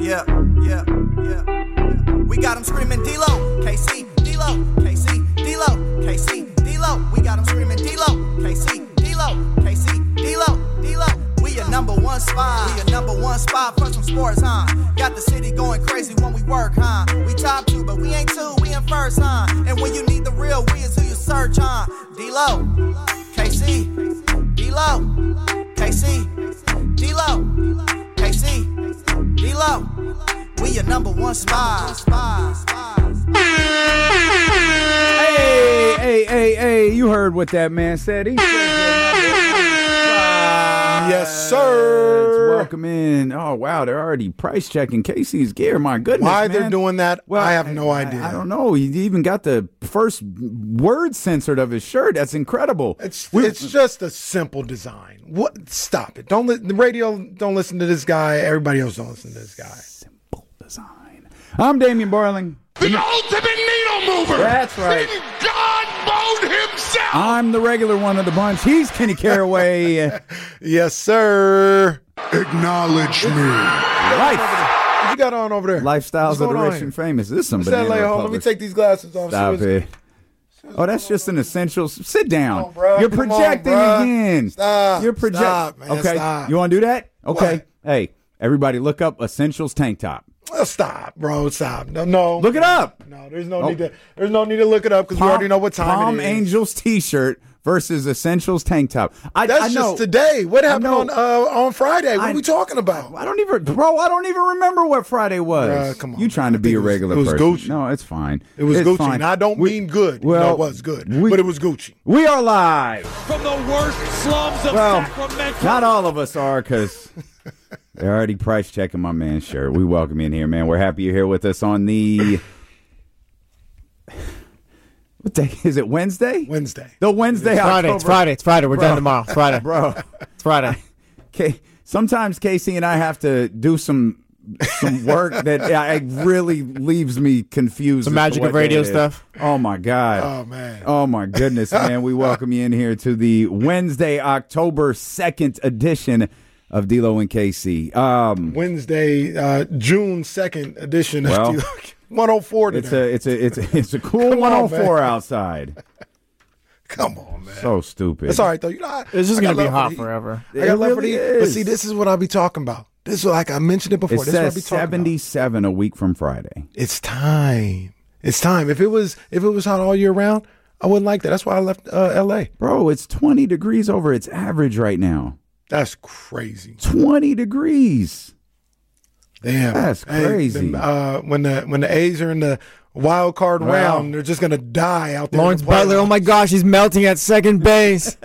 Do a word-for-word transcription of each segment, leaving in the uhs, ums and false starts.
Yeah, yeah, yeah, yeah. We got them screaming D-Lo, K C, D-Lo, K C, D-Lo, K C, D-Lo. We got them screaming D-Lo, K C, D-Lo, K C, D-Lo, D-Lo. We your number one spot. We your number one spot for some sports, huh? Got the city going crazy when we work, huh? We top two, but we ain't two, we in first, huh? And when you need the real, we is who you search, huh? D-Lo, K C, D-Lo, K C, D-Lo, K C, D-Lo. We your number one spot. Hey, hey, hey, hey, you heard what that man said. He said yes, sir. Welcome in. Oh, wow, they're already price checking Casey's gear. My goodness, Why man. they're doing that, well, I have no I, idea. I, I don't know. He even got the first word censored of his shirt. That's incredible. It's it's just a simple design. What? Stop it. Don't li- the radio. Don't listen to this guy. Everybody else don't listen to this guy. Simple design. I'm Damian Barling. The ultimate needle mover. That's right. In God mode himself. I'm the regular one of the bunch. He's Kenny Caraway. Yes, sir. Acknowledge me. Life. What you got on over there? Lifestyles of the going on rich here? and famous. This is some What's that, banana like, hold on, let me republic. take these glasses off. Stop See what's- it. Oh, that's just an essential. Sit down. Come on, bro. You're Come on, projecting bro. again. Stop. You're projecting. Stop, man. Okay. Stop. You want to do that? Okay. What? Hey, everybody, look up Essentials tank top. Oh, stop, bro. Stop. No, no. Look it up. No, there's no Oh. need to. There's no need to look it up because we already know what time Palm it is. Angels T-shirt versus Essentials tank top. I, That's I know. just today. What happened know. on uh, on Friday? What I- are we talking about? I don't even, bro. I don't even remember what Friday was. Bruh, come on, You trying to man. be I a think it was- regular it was person? Gucci. No, it's fine. It was It's Gucci. fine. And I don't We- mean good. Well, no, it was good, we- but it was Gucci. We are live. From the worst slums of Well, Sacramento. not all of us are, because they're already price checking my man's shirt. We welcome you in here, man. We're happy you're here with us on the. What day is it? Wednesday? Wednesday. The Wednesday, Friday. October. It's Friday. It's Friday. We're Bro. done tomorrow. It's Friday. Bro. It's Friday. Okay. Sometimes Casey and I have to do some some work that uh, it really leaves me confused. Some as to magic what of radio day it is. stuff. Oh my God. Oh man. Oh my goodness, man. We welcome you in here to the Wednesday, October second edition of D-Lo and K C. Um, Wednesday, uh, June second edition Well, of one oh four it's today. a it's a it's a, it's a cool Come on, one oh four man. outside. Come on, man. So stupid. It's all right though. You know, I, It's just I got going to be love for hot the Heat. forever. I got It love for the really Heat. But is. see, this is what I be talking about. This is like I mentioned it before. It this is what I be says talking about. seventy-seven a week from Friday. It's time. It's time. If it was if it was hot all year round, I wouldn't like that. That's why I left uh, L A. Bro, it's twenty degrees over its average right now. That's crazy. twenty degrees. Damn. That's Hey, crazy. the, uh, when the when the A's are in the wild card Wow. round, they're just gonna die out there. in Lawrence the Butler. Oh my gosh, he's melting at second base.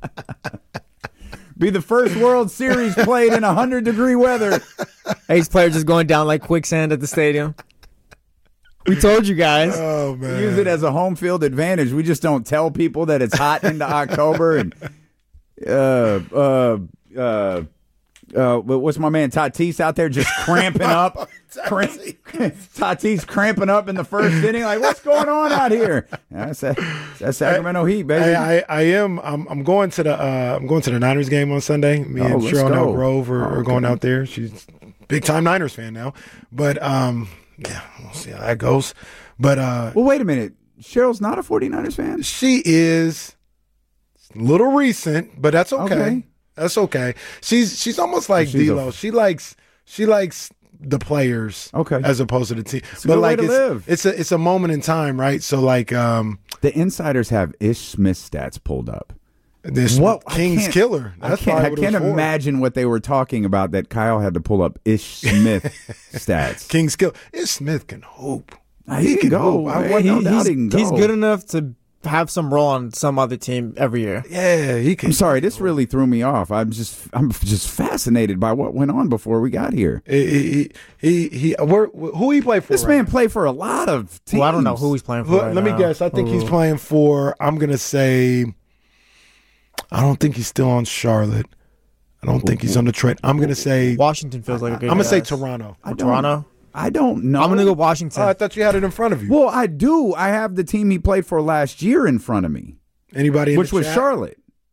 Be the first World Series played in one hundred degree weather. Ace player just going down like quicksand at the stadium. We told you guys. Oh man. Use it as a home field advantage. We just don't tell people that it's hot into October. And uh, uh, uh, uh, what's my man Tatis out there just cramping up? Cramp, Tatis cramping up in the first inning. Like, what's going on out here? That's that, that's Sacramento Heat, baby. I, I, I am. I'm, I'm going to the. Uh, I'm going to the Niners game on Sunday. Me Oh, and let's Cheryl go. Nell Grove are, Oh, are going okay. out there. She's big time Niners fan now. But um, yeah, we'll see how that goes. But uh, well, wait a minute. Cheryl's not a 49ers fan? she is a little recent, but that's okay. Okay. That's okay. She's she's almost like She's a- D-Lo. She likes she likes the players, Okay. as opposed to the team. a But good way like to it's, live. it's a it's a moment in time, right? So like um, The insiders have Ish Smith stats pulled up. this What I King's can't- killer. That's I can't, I probably what it can't was for. imagine what they were talking about that Kyle had to pull up Ish Smith stats. King's killer. Ish Smith can hoop. Nah, he can go. hoop. I man. want No he- doubt he's, he can he's go. good enough to have some role on some other team every year. Yeah, he can. I'm sorry, this really threw me off. I'm just, I'm just fascinated by what went on before we got here. He he he. he where, who he play for? This right man now? played for a lot of teams. Well, I don't know who he's playing for. Who- right let me now. guess. I think he's Who- playing for. I'm gonna say. I don't think he's still on Charlotte. I don't think he's on Detroit. I'm gonna say. Washington feels like a good I'm gonna say guess. Toronto. I don't, Toronto? I don't know. I'm going to go Washington. Oh, I thought you had it in front of you. Well, I do. I have the team he played for last year in front of me, Anybody? In which the was chat? Charlotte.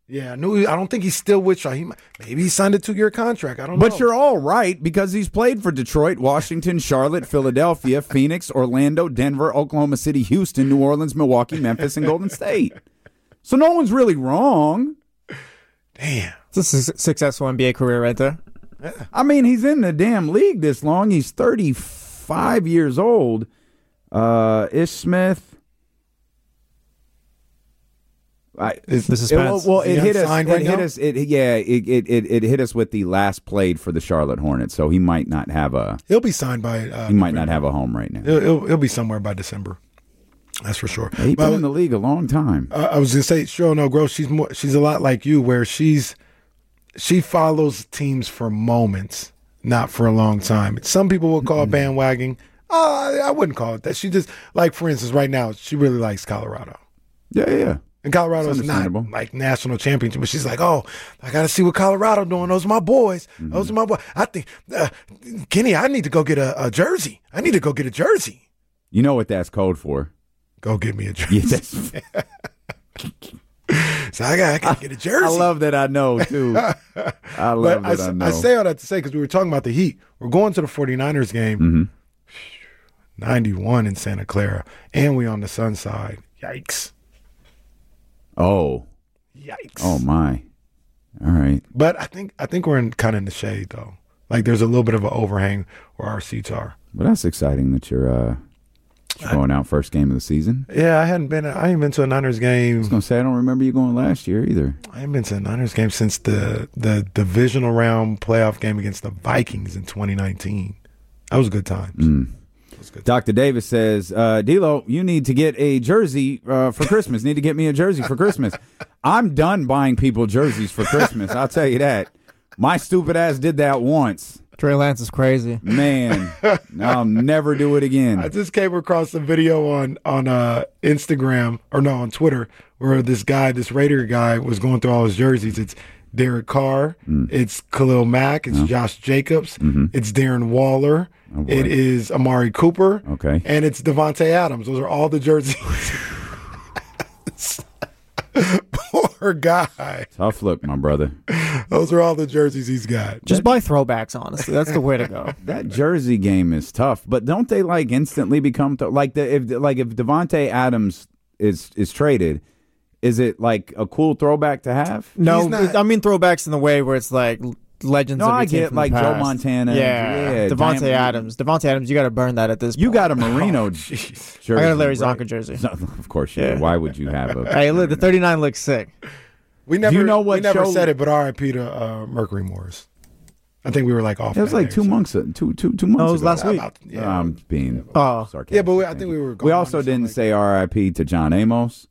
Yeah, I knew. I don't think he's still with Charlotte. He might, maybe he signed a two-year contract. I don't know. But you're all right because he's played for Detroit, Washington, Charlotte, Philadelphia, Phoenix, Orlando, Denver, Oklahoma City, Houston, New Orleans, Milwaukee, Memphis, and Golden State. So no one's really wrong. Damn. It's a su- successful N B A career right there. I mean, he's in the damn league this long. He's thirty-five years old. Uh, Ish Smith. I, Is, The It, suspense. well, Is it he hit us. unsigned It right hit now? us. It, yeah, it, it it it hit us with the last played for the Charlotte Hornets, so he might not have a. he'll be signed by. Uh, He might not have a home right now. He'll, he'll, he'll be somewhere by December. That's for sure. He's But, been in the league a long time. uh, I was gonna say, sure, no, Gross. She's more. She's a lot like you, where she's she follows teams for moments, not for a long time. Some people will call it bandwagon. Uh, I wouldn't call it that. She just like, for instance, right now, she really likes Colorado. Yeah, yeah, yeah. And Colorado's It's not understandable. like national championship, but she's like, oh, I got to see what Colorado doing. Those are my boys. Mm-hmm. Those are my boys. I think, uh, Kenny, I need to go get a, a jersey. I need to go get a jersey. You know what that's code for? Go get me a jersey. Yeah, that's, So I got, I got to get a jersey. I love that I know too. I love But that I, I, know. I say all that to say, because we were talking about the Heat. We're going to the 49ers game, Mm-hmm. ninety-one in Santa Clara, and we on the Sun side. Yikes. oh, Yikes. oh my! All right. But I think I think we're in kind of in the shade, though. Like there's a little bit of an overhang where our seats are. Well, that's exciting that you're, uh, you're going out first game of the season. Yeah, I hadn't been. I ain't been to a Niners game. I was gonna say I don't remember you going last year either. I ain't been to a Niners game since the the divisional round playoff game against the Vikings in twenty nineteen. That was good times. Mm. Doctor Davis says, uh, D-Lo, you need to get a jersey uh, for Christmas. Need to get me a jersey for Christmas. I'm done buying people jerseys for Christmas. I'll tell you that. My stupid ass did that once. Trey Lance is crazy. Man, I'll never do it I again. just came across a video on on uh, Instagram or no on Twitter where this guy, this Raider guy, was going through all his jerseys. It's Derek Carr, it's Khalil Mack, it's Josh Jacobs, it's Darren Waller, boy. it is Amari Cooper, Okay. and it's Devontae Adams. Those are all the jerseys. Poor guy. Tough look, my brother. Those are all the jerseys he's got. Just buy throwbacks, honestly. That's the way to go. That jersey game is tough, but don't they like instantly become th- like the if like if Devontae Adams is is traded, is it like a cool throwback to have? No, He's not- I mean throwbacks in the way where it's like legends No, of your I team get from like the Joe past. Montana. Yeah, yeah Devontae Diamond- Adams. Devontae Adams, you got to burn that at this You point. got a Marino Oh, jersey. jeez. I got a Larry right? Zonka jersey. No, of course you Yeah. do. Why would you have a? Hey, look, the thirty-nine looks sick. We never, you know we what never show- said it, but R I P to uh, Mercury Morris. I think we were like off. It was that like day two or months, two two two months. No, it was ago. last week. About- yeah. I'm being Oh. sarcastic. Yeah, but we, I think we were. Going We on also to something didn't like say R I P to John Amos.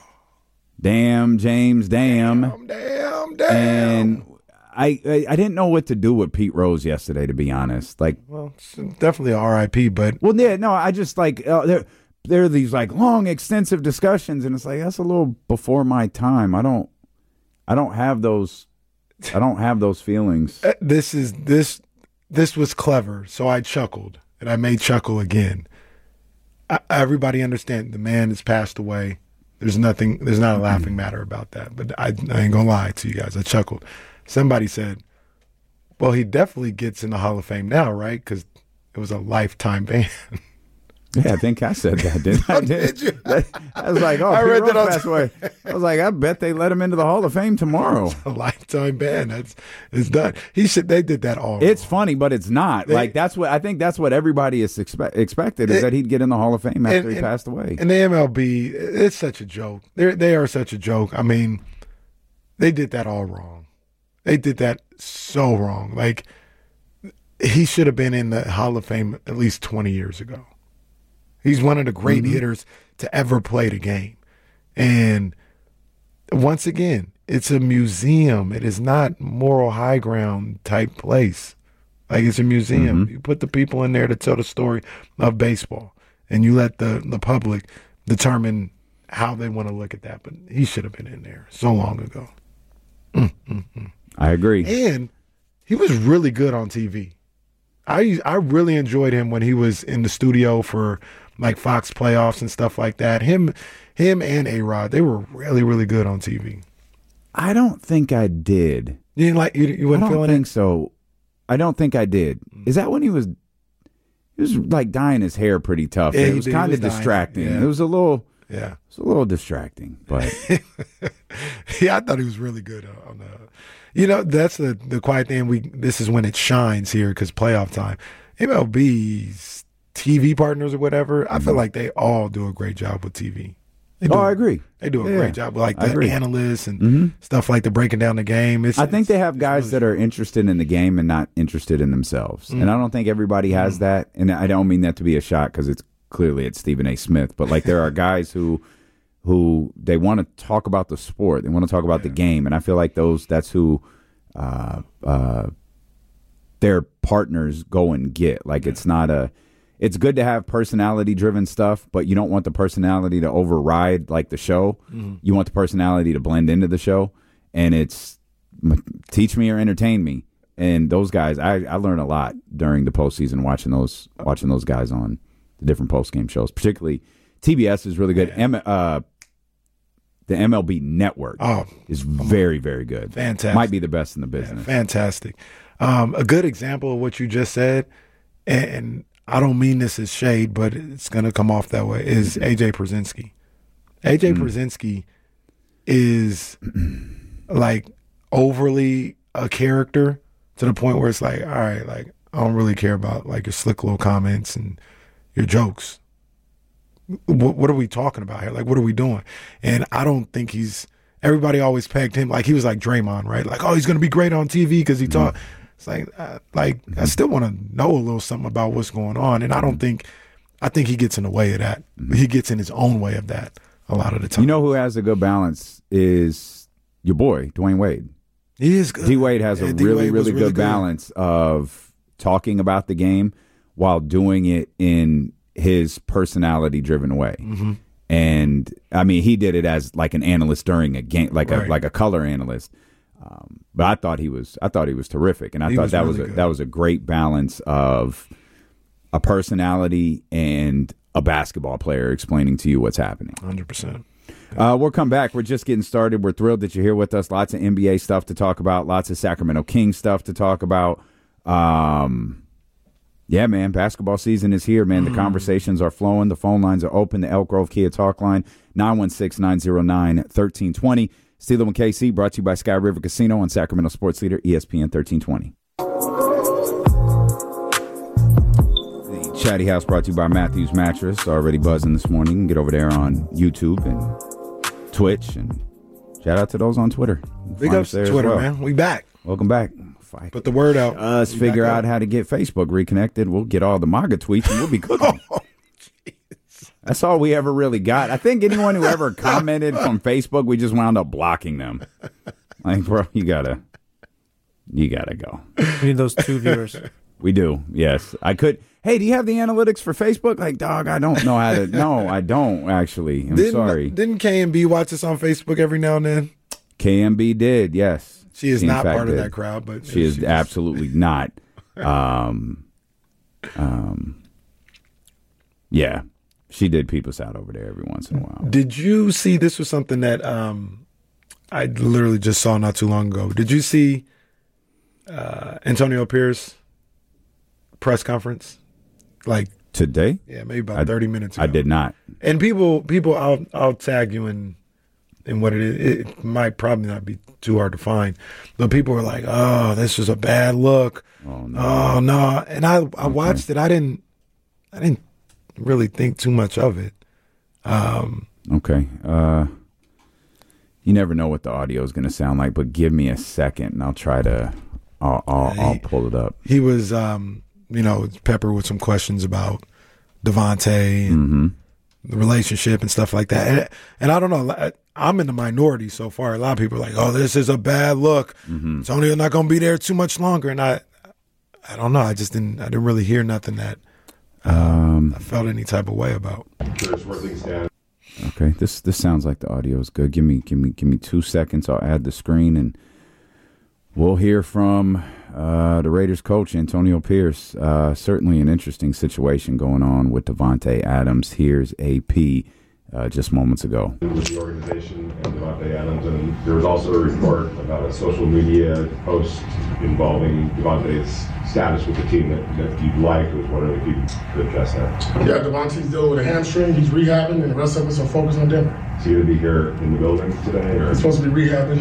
Damn, James, damn. Damn, damn, damn. And I, I I didn't know what to do with Pete Rose yesterday, to be honest. Like, Well, it's definitely a R I P, but well, yeah, no, I just like uh, there there are these like long, extensive discussions, and it's like that's a little before my time. I don't I don't have those I don't have those feelings. uh, this is this this was clever. So I chuckled, and I may chuckle again. I, everybody understand the man has passed away. There's nothing. There's not a laughing matter about that. But I, I ain't gonna lie to you guys. I chuckled. Somebody said, "Well, he definitely gets in the Hall of Fame now, right? Because it was a lifetime ban." Yeah, I think I said that, didn't I? Did you? I was like, oh, I Pete read Rose that on passed away. I was like, I bet they let him into the Hall of Fame tomorrow. A lifetime ban. That's it's done. He should. They did that all. It's wrong. funny, but it's not. They- like that's what I think. That's what everybody is expe- expected is It- that he'd get in the Hall of Fame after and- he and- passed away. And the M L B, it's such a joke. They they are such a joke. I mean, they did that all wrong. They did that so wrong. Like he should have been in the Hall of Fame at least twenty years ago. He's one of the great Mm-hmm. hitters to ever play the game. And once again, it's a museum. It is not moral high ground type place. Like it's a museum. Mm-hmm. You put the people in there to tell the story of baseball, and you let the, the public determine how they want to look at that. But he should have been in there so long ago. I agree. And he was really good on T V. I I really enjoyed him when he was in the studio for like Fox playoffs and stuff like that. Him him and A-Rod, they were really, really good on T V. I don't think I did. You didn't like you, you I wasn't don't feeling think it? so. I don't think I did. Is that when he was? He was like dyeing his hair pretty tough. Yeah, it he was did. He kind was of dyeing it, distracting. yeah. It was a little. Yeah. It's a little distracting, but Yeah, I thought he was really good on the. You know, that's the the quiet thing. We this is when it shines here because playoff time. M L B's T V partners or whatever. I feel like they all do a great job with T V. They do, oh, I agree. They do a Yeah, great job, like I the agree. analysts and Mhm. stuff like the breaking down the game. It's, I think it's- they have it's guys really- that are interested in the game and not interested in themselves, Mm. and I don't think everybody has that. And I don't mean that to be a shot because it's clearly it's Stephen A. Smith, but like there are guys who who they want to talk about the sport, they want to talk about the game, and I feel like those that's who uh, uh, their partners go and get. Like it's not a. It's good to have personality driven stuff, but you don't want the personality to override like the show. Mm-hmm. You want the personality to blend into the show, and it's m- teach me or entertain me. And those guys, I, I learned a lot during the postseason watching those watching those guys on the different post game shows. Particularly T B S is really good. M, uh, the M L B Network Oh, is very very good. Fantastic. Might be the best in the business. Fantastic. Um, a good example of what you just said, and I don't mean this as shade, but it's going to come off that way, is A J Przinsky. A J Przinsky is like overly a character to the point where it's like, all right, like I don't really care about like your slick little comments and your jokes. What, what are we talking about here? Like, what are we doing? And I don't think he's. Everybody always pegged him like he was like Draymond, right? Like, oh, he's going to be great on T V because he taught. It's like, uh, like I still want to know a little something about what's going on, and I don't think, I think he gets in the way of that. He gets in his own way of that a lot of the time. You know who has a good balance is your boy Dwayne Wade. he is good. D Wade has a Yeah, D. really Wade was really good balance of talking about the game while doing it in his personality driven way. Mm-hmm. And I mean, he did it as like an analyst during a game, like Right. a like a color analyst. Um, but I thought he was, I thought he was terrific, and I He thought was that really was a, good. that was a great balance of a personality and a basketball player explaining to you what's happening. one hundred percent. Uh, we'll come back. We're just getting started. We're thrilled that you're here with us. Lots of N B A stuff to talk about. Lots of Sacramento Kings stuff to talk about. Um, yeah, man, basketball season is here, man. The conversations are flowing. The phone lines are open. The Elk Grove Kia Talk line, nine one six, nine zero nine, one three two zero. Steeler and K C, brought to you by Sky River Casino on Sacramento Sports Leader, E S P N thirteen twenty. The Chatty House brought to you by Matthews Mattress. Already buzzing this morning. You can get over there on YouTube and Twitch. And shout out to those on Twitter. Big Find ups us there to as Twitter, well. man. We back. Welcome back. Fight. Put the word out. Us We figure back out up. how to get Facebook reconnected. We'll get all the MAGA tweets and we'll be cooking. That's all we ever really got. I think anyone who ever commented from Facebook, we just wound up blocking them. Like, bro, you gotta, you gotta go. We need those two viewers. We do, yes. I could. Hey, do you have the analytics for Facebook? Like, dog, I don't know how to. No, I don't actually. I'm Didn't, sorry. Didn't K and B watch us on Facebook every now and then? K M B did, yes. She is in not fact part of did. that crowd, but She is was- absolutely not. Um, um, yeah, she did peep us out over there every once in a while. Did you see? This was something that um, I literally just saw not too long ago. Did you see uh, Antonio Pierce press conference? Like Today, yeah, maybe about I- thirty minutes ago. I did not. And people, people, I'll I'll tag you in in what it is. It might probably not be too hard to find, but people were like, "Oh, this was a bad look." Oh no. Oh no! And I I watched it. I didn't I didn't really think too much of it. Um, Okay. Uh, you never know what the audio is going to sound like, but give me a second, and I'll try to. I'll I'll, I'll pull it up. he was, um, you know, peppered with some questions about Devontae and Mm-hmm. the relationship and stuff like that. And, and I don't know. I- I'm in the minority so far. A lot of people are like, "Oh, this is a bad look. Mm-hmm. Antonio not going to be there too much longer." And I, I don't know. I just didn't. I didn't really hear nothing that Um, I felt any type of way about. Okay, this this sounds like the audio is good. Give me give me give me two seconds. I'll add the screen and we'll hear from uh, the Raiders coach Antonio Pierce. Uh, certainly an interesting situation going on with Devontae Adams. Here's A P uh, just moments ago. With the organization and Davante Adams, and there was also a report about a social media post involving Davante's status with the team that, that you'd like. I was wondering if you could address that. Yeah, Davante's dealing with a hamstring. He's rehabbing, and the rest of us are focused on Denver. Is he going to be here in the building today? Or? He's supposed to be rehabbing.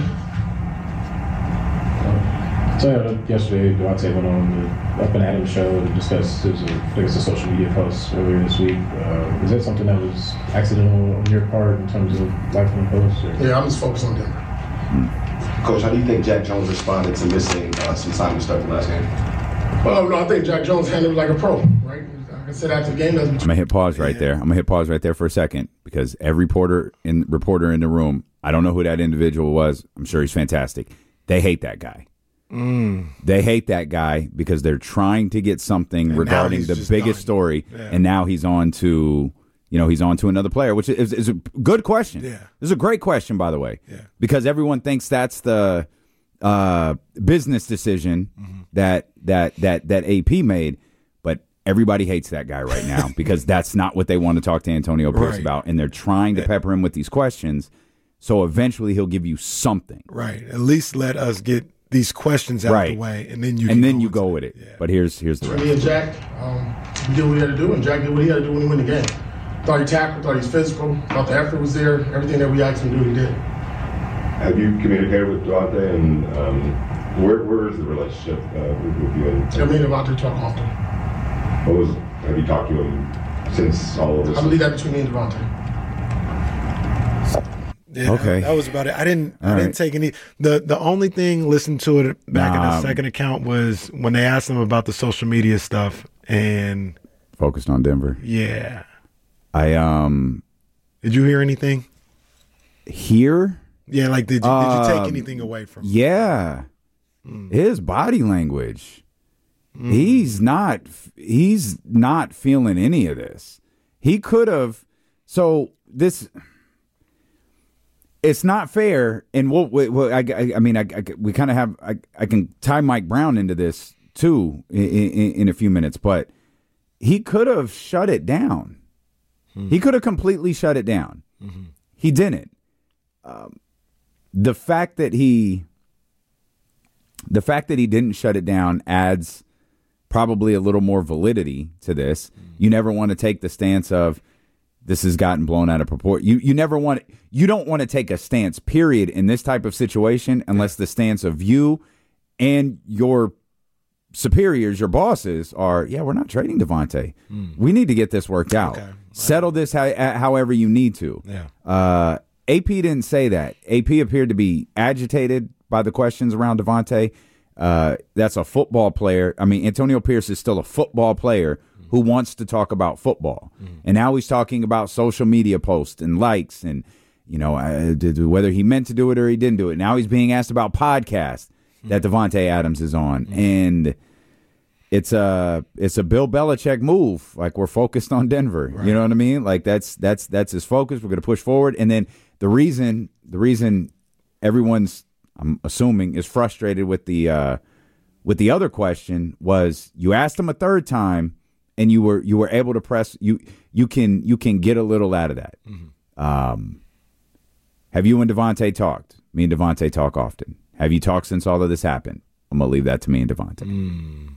So uh, yesterday, Davante went on the Up and Adams show to discuss his, uh, I guess, a social media post earlier this week. Uh, is that something that was accidental on your part in terms of life on the post? Or? Yeah, I'm just focused on Denver. Hmm. Coach, how do you think Jack Jones responded to missing uh, some time to start the last game? Well, no, I think Jack Jones handled it like a pro, right? Like I said after the game, that's I'm gonna hit pause right there. I'm gonna hit pause right there for a second because every reporter in reporter in the room, I don't know who that individual was. I'm sure he's fantastic. They hate that guy. Mm. They hate that guy because they're trying to get something and regarding the biggest done. story, yeah. and now he's on to, you know, he's on to another player, which is, is a good question. Yeah. This is a great question, by the way, yeah. because everyone thinks that's the uh, business decision mm-hmm. that that that that A P made, but everybody hates that guy right now because that's not what they want to talk to Antonio Pierce right. about, and they're trying to yeah. pepper him with these questions. So eventually, he'll give you something. Right. At least let us get these questions out right. of the way, and then you and can then go you with go it. with it. Yeah. But here's here's the rest. Me and Jack, um, we did what we had to do, and Jack did what he had to do when he won the game. Thought he tackled, thought he was physical, thought the effort was there. Everything that we asked him to do, he did. Have you communicated with Davante, and um, where where is the relationship uh, with, with you? And, yeah, me and Davante talk often. What was? Have you talked to him since all of this? I believe that between me and Davante. Yeah, okay, that was about it. I didn't. All I didn't right. take any. the The only thing listened to it back Nah. in the second account was when they asked him about the social media stuff, and Focused on Denver. yeah. I um Did you hear anything? here. Yeah, like did you, did you take Um, anything away from? it? Yeah, Mm. his body language. He's not. He's not feeling any of this. He could have. So this. It's not fair, and we'll. we we'll I, I, I mean, I, I, we kind of have. I, I can tie Mike Brown into this too in, in, in a few minutes, but he could have shut it down. Hmm. He could have completely shut it down. Mm-hmm. He didn't. Um, the fact that he, the fact that he didn't shut it down adds probably a little more validity to this. Mm-hmm. You never want to take the stance of, this has gotten blown out of proportion. You you never want you don't want to take a stance, period, in this type of situation unless the stance of you and your superiors, your bosses, are, yeah, we're not trading Davante. Mm. We need to get this worked out. Okay. Settle this how, however you need to. Yeah. Uh, A P didn't say that. A P appeared to be agitated by the questions around Davante. Uh, that's a football player. I mean, Antonio Pierce is still a football player who wants to talk about football. Mm. And now he's talking about social media posts and likes and, you know, uh, whether he meant to do it or he didn't do it. Now he's being asked about podcasts mm. that Davante Adams is on. Mm. And it's a, it's a Bill Belichick move. Like, we're focused on Denver. Right. You know what I mean? Like, that's that's that's his focus. We're going to push forward. And then the reason the reason everyone's, I'm assuming, is frustrated with the uh, with the other question was you asked him a third time, and you were you were able to press you you can you can get a little out of that. Mm-hmm. Um, have you and Davante talked? Me and Davante talk often. Have you talked since all of this happened? I'm gonna leave that to me and Davante. Mm.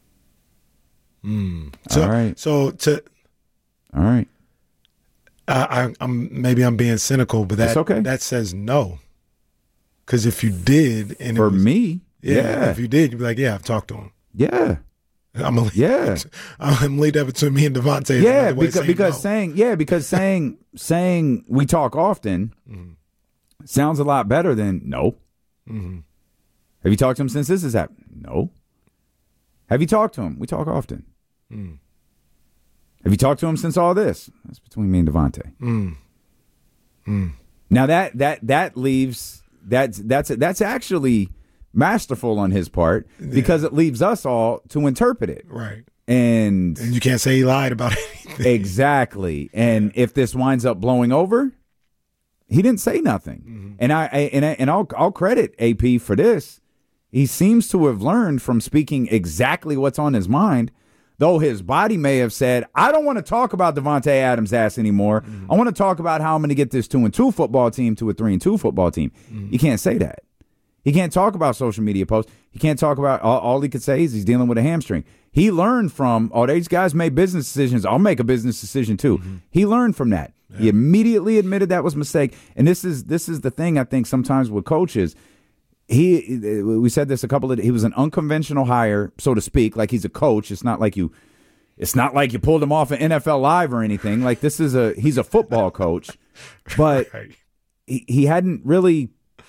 Mm. So, all right. So to all right. I, I, I'm maybe I'm being cynical, but that It's okay. that says no. Because if you did, and for it was, me, yeah, yeah, if you did, you'd be like, yeah, I've talked to him. Yeah. I'm gonna leave Yeah. that, I'm gonna leave that between me and Davante. Yeah, because saying because no. saying yeah, because saying saying we talk often mm-hmm. sounds a lot better than no. Mm-hmm. Have you talked to him since this has happened? No. Have you talked to him? We talk often. Mm. Have you talked to him since all this? That's between me and Davante. Mm. Mm. Now that that that leaves that's that's that's actually masterful on his part because yeah. it leaves us all to interpret it. Right. And, and you can't say he lied about anything. Exactly. And yeah. if this winds up blowing over, he didn't say nothing. Mm-hmm. And I, I and I, and I'll I'll credit A P for this. He seems to have learned from speaking exactly what's on his mind. though his body may have said, I don't want to talk about Devontae Adams' ass anymore. Mm-hmm. I want to talk about how I'm going to get this two and two football team to a three and two football team. Mm-hmm. You can't say that. He can't talk about social media posts. He can't talk about all, all he could say is he's dealing with a hamstring. He learned from, oh, these guys made business decisions. I'll make a business decision too. Mm-hmm. He learned from that. Yeah. He immediately admitted that was a mistake. And this is this is the thing I think sometimes with coaches. He we said this a couple of he was an unconventional hire, so to speak. Like he's a coach. It's not like you it's not like you pulled him off an N F L Live or anything. Like this is a he's a football coach. But right. he, he hadn't really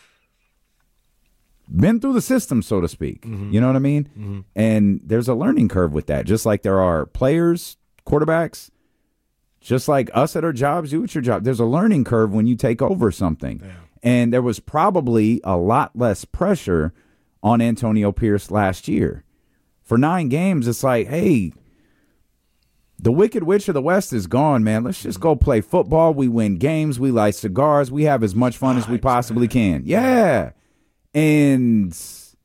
been through the system, so to speak. Mm-hmm. You know what I mean? Mm-hmm. And there's a learning curve with that. Just like there are players, quarterbacks, just like us at our jobs, you at your job. There's a learning curve when you take over something. Yeah. And there was probably a lot less pressure on Antonio Pierce last year. For nine games, it's like, hey, the Wicked Witch of the West is gone, man. Let's just go play football. We win games. We light cigars. We have as much fun as we possibly can. Yeah. And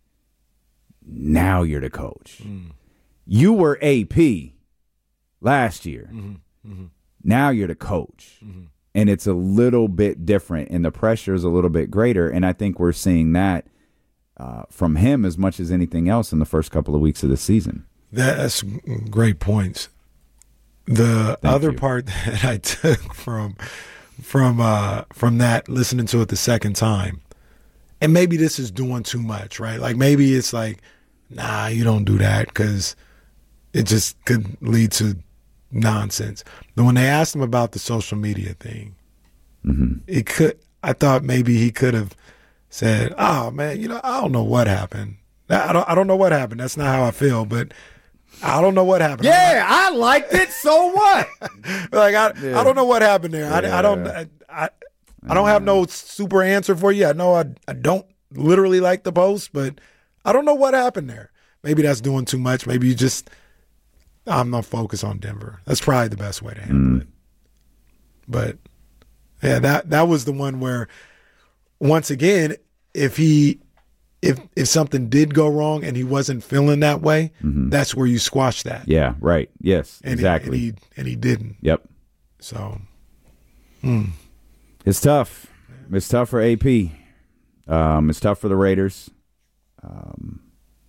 now you're the coach. Mm. You were A P last year. Mm-hmm. Mm-hmm. Now you're the coach. Mm-hmm. And it's a little bit different, and the pressure is a little bit greater. And I think we're seeing that uh, from him as much as anything else in the first couple of weeks of the season. That's great points. The Thank other you. part that I took from from uh, from that, listening to it the second time, and maybe this is doing too much, right? Like maybe it's like, nah, you don't do that because it just could lead to nonsense. But when they asked him about the social media thing, mm-hmm. it could. I thought maybe he could have said, "Oh man, you know, I don't know what happened. I don't. I don't know what happened. That's not how I feel, but I don't know what happened. Yeah, I liked it. So what? like I, yeah. I don't know what happened there. Yeah. I, I don't. I, I, I don't have no super answer for you. I know I, I don't literally like the post, but I don't know what happened there. Maybe that's doing too much. Maybe you just." I'm not focused on Denver. That's probably the best way to handle mm. it. But yeah, that that was the one where, once again, if he if if something did go wrong and he wasn't feeling that way, mm-hmm. that's where you squash that. Yeah, right. Yes, and exactly. He, and, he, and he didn't. Yep. So, mm. it's tough. It's tough for A P. Um, it's tough for the Raiders. Um,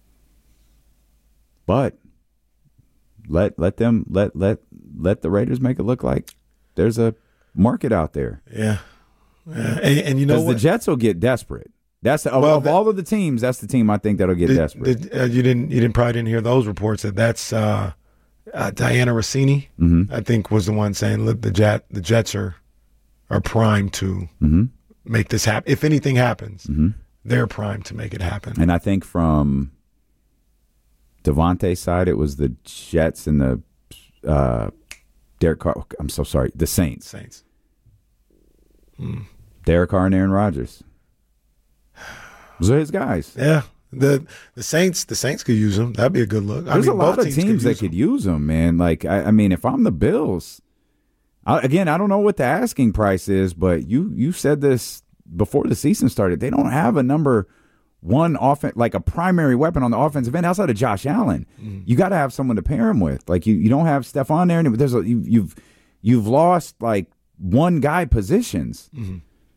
but. Let let them let let let the Raiders make it look like there's a market out there. Yeah, yeah. And, and you know what? The Jets will get desperate. That's the, of, well, of that, all of the teams. That's the team I think that'll get did, desperate. Did, uh, you didn't you didn't probably didn't hear those reports that that's uh, uh, Diana Rossini. Mm-hmm. I think was the one saying look, the Jet the Jets are are primed to mm-hmm. make this happen. If anything happens, mm-hmm. they're primed to make it happen. And I think from Devontae's side, it was the Jets and the uh, Derek Carr. I'm so sorry, the Saints. Saints. Mm. Derek Carr and Aaron Rodgers. Those are his guys. Yeah, the the Saints. The Saints could use them. That'd be a good look. There's I mean, a lot of teams, teams could that could use them, man. Like I, I mean, if I'm the Bills, I, again, I don't know what the asking price is, but you you said this before the season started. They don't have a number one offense, like a primary weapon on the offensive end outside of Josh Allen. Mm. You got to have someone to pair him with. Like you, you don't have Stephon there, and there's a, you, you've you've lost like one guy positions. Mm-hmm.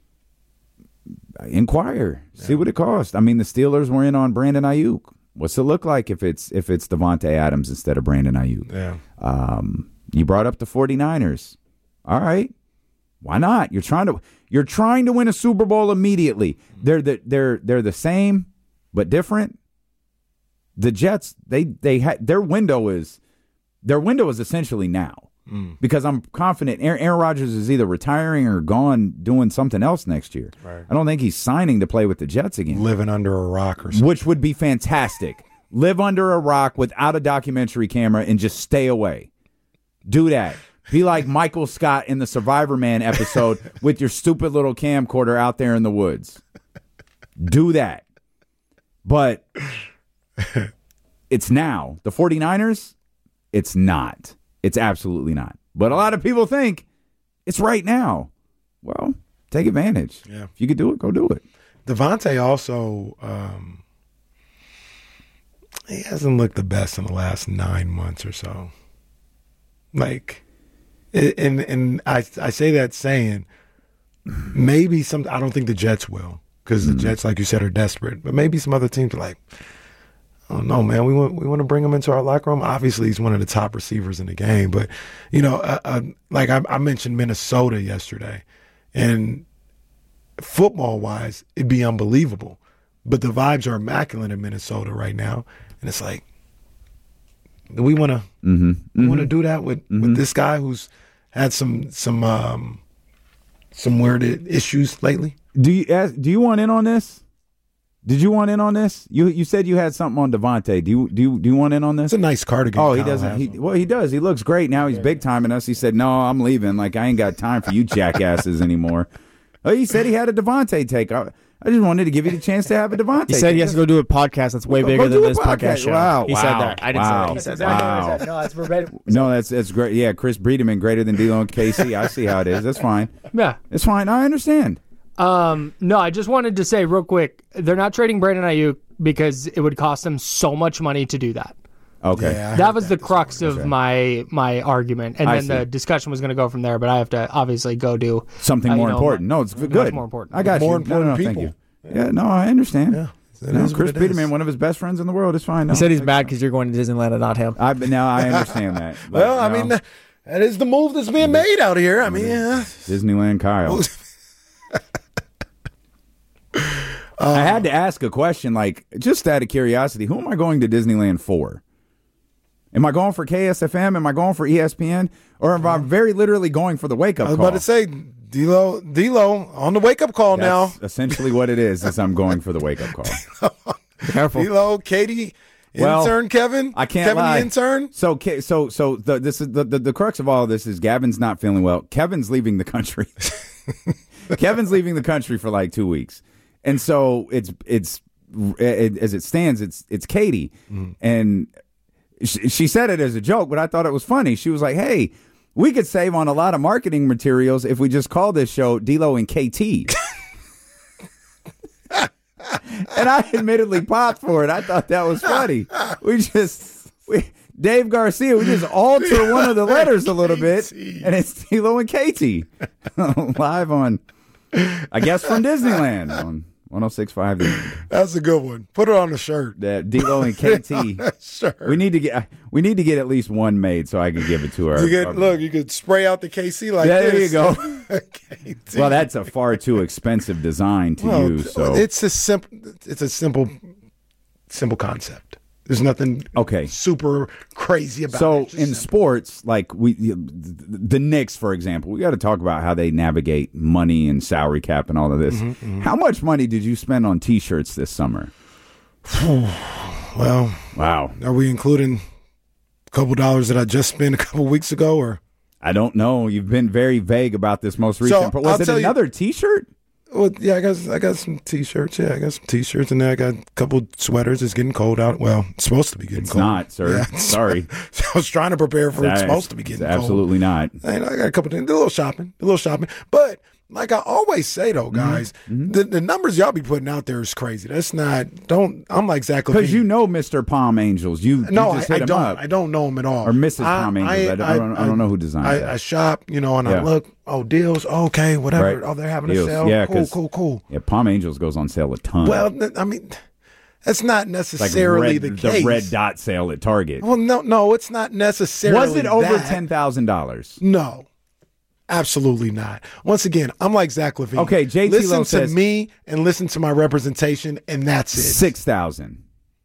Inquire, yeah. See what it costs. I mean, the Steelers were in on Brandon Ayuk. What's it look like if it's if it's Devontae Adams instead of Brandon Ayuk? Yeah. Um, you brought up the 49ers. All right. Why not? You're trying to you're trying to win a Super Bowl immediately. They're the they're they're the same but different. The Jets, they they ha- their window is their window is essentially now. Mm. Because I'm confident Aaron, Aaron Rodgers is either retiring or gone doing something else next year. Right. I don't think he's signing to play with the Jets again. Living under a rock or something. Which would be fantastic. Live under a rock without a documentary camera and just stay away. Do that. Be like Michael Scott in the Survivor Man episode with your stupid little camcorder out there in the woods. Do that. But it's now. The 49ers, it's not. It's absolutely not. But a lot of people think it's right now. Well, take advantage. Yeah. If you could do it, go do it. Devontae also, um, he hasn't looked the best in the last nine months or so. Like, and and I I say that saying maybe some. I don't think the Jets will, because mm-hmm. the Jets, like you said, are desperate. But maybe some other teams are like, oh no, man, we want we want to bring him into our locker room. Obviously, he's one of the top receivers in the game. But you know, uh, uh, like I, I mentioned Minnesota yesterday, and football wise, it'd be unbelievable. But the vibes are immaculate in Minnesota right now, and it's like, do we want to mm-hmm. we want to mm-hmm. do that with, mm-hmm. with this guy who's had some some um, some weird issues lately? Do you ask, do you want in on this? Did you want in on this? You you said you had something on Devontae. Do you do you, do you want in on this? It's a nice cardigan. Oh, he doesn't. He, well, he does. He looks great now. He's big timing us. He said, "No, I'm leaving. Like I ain't got time for you jackasses anymore." Oh, he said he had a Devontae take. I, I just wanted to give you the chance to have a Devontae. He said he has to go do a podcast that's way Go- bigger go than do a this podcast. podcast show. Wow, He wow, said that. I didn't wow. say that. He said that. Wow. No, that's verbatim. No, that's that's great. Yeah, Chris Breedeman greater than D'Lo and K C. I see how it is. That's fine. Yeah. It's fine. I understand. Um, no, I just wanted to say real quick, they're not trading Brandon Ayuk because it would cost them so much money to do that. Okay. Yeah, That was the crux of Okay. my my argument, and I then see. the discussion was going to go from there. But I have to obviously go do Something uh, you more know, important. mu- No, it's much good. more important. I got More you. No, no, important no, people. Thank you. Yeah, no, I understand. Yeah, it No, is what Chris it is. Breedeman, one of his best friends in the world, is fine. No, He said he's mad because you're going to Disneyland and not him. I, now I understand that. But, Well, I no, mean, that is the move that's being made out here. I mean, yeah. Disneyland Kyle. I had to ask a question, like, just out of curiosity, who am I going to Disneyland for? Am I going for K S F M? Am I going for E S P N? Or am I very literally going for the wake-up I was call? about to say, D-Lo, D-Lo on the wake-up call That's essentially what it is, is I'm going for the wake-up call. now. Careful. D-Lo, Katie, Well, intern Kevin. I can't Kevin lie. the intern. So, Ke- so, so the, this is the, the the crux of all of this is Gavin's not feeling well. Kevin's leaving the country. Kevin's leaving the country for like two weeks, and so it's it's it, as it stands, it's it's Katie, Mm-hmm. and she, she said it as a joke, but I thought it was funny. She was like, "Hey, we could save on a lot of marketing materials if we just call this show D-Lo and K T." And I admittedly popped for it. I thought that was funny. We just, we, Dave Garcia, we just alter one of the letters a little bit, and it's D-Lo and Katie. Live on, I guess, from Disneyland on one oh six point five The End. That's a good one. Put it on the shirt. That D-Lo and K T. Sure. We need to get we need to get at least one made so I can give it to her. You get, look, you could spray out the K C like Yeah, this. there you go. K T. Well, that's a far too expensive design to Well, use. So it's a simple. It's a simple, simple concept. There's nothing okay. super crazy about So it. It's just in simple. sports, like we, the Knicks, for example, we got to talk about how they navigate money and salary cap and all of this. Mm-hmm, mm-hmm. How much money did you spend on T-shirts this summer? Well, wow. Are we including a couple dollars that I just spent a couple weeks ago, or? I don't know. You've been very vague about this most recent. So, but was I'll it tell you- another T-shirt? Well, yeah, I got I got some T-shirts. Yeah, I got some T-shirts, and then I got a couple sweaters. It's getting cold out. Well, it's supposed to be getting It's cold. not, sir. Yeah, Sorry. I was trying to prepare for it's That- supposed to be getting it's cold. absolutely not. And I got a couple things. Do a little shopping. Do a little shopping. But like I always say, though, guys, Mm-hmm. the, the numbers y'all be putting out there is crazy. That's not. Don't. I'm like Zach Levine. Because you know Mister Palm Angels. You, No, you just I, hit I him don't. up. I don't know him at all. Or Missus Palm Angels. I, I, don't, I don't know who designed I, that. I shop, you know, and Yeah. I look. Oh, deals. Okay, whatever. Right. Oh, they're having Deals. a sale. Yeah, cool, 'cause- cool, cool. Yeah, Palm Angels goes on sale a ton. Well, th- I mean, that's not like necessarily red, the case. the red dot sale at Target. Well, no, no, it's not necessarily. Was it over that. ten thousand dollars? No, absolutely not. Once again, I'm like Zach Levine. Okay, J T listen Lo to says- me and listen to my representation, and that's it. Six thousand.